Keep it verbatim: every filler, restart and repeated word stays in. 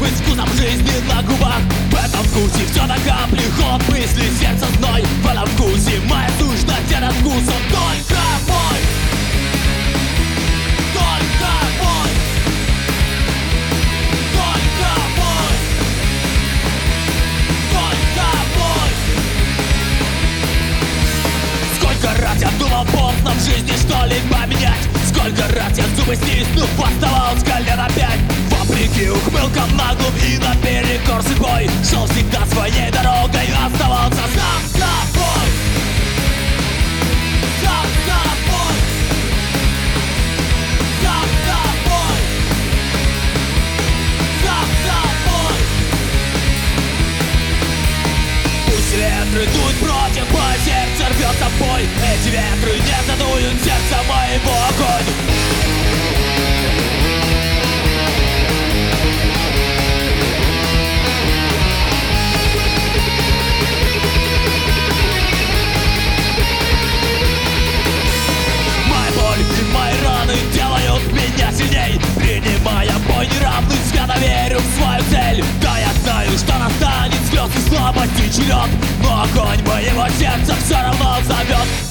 быть вкусом жизни на губах. В этом вкусе все на капле, холод мысли, сердце зной. В этом вкусе моя сущность, этот вкус, он только мой. Только мой. Только мой. Только мой. Сколько раз я думал поздно в жизни что-либо менять. Сколько раз я зубы стиснув, оставал с колен опять. Вопреки ухмылкам наглым и наперекор судьбой, шел всегда своей дорогой, оставался сам собой. Сам собой. Сам собой. Сам собой. Пусть ветры дуют против, мое сердце рвется в бой. Эти ветры не задуют сердце моего огонь. Делают меня сильней, принимая бой неравный взгляд, верю в свою цель. Да, я знаю, что настанет слез и слабости черед, но огонь моего сердца все равно зовет.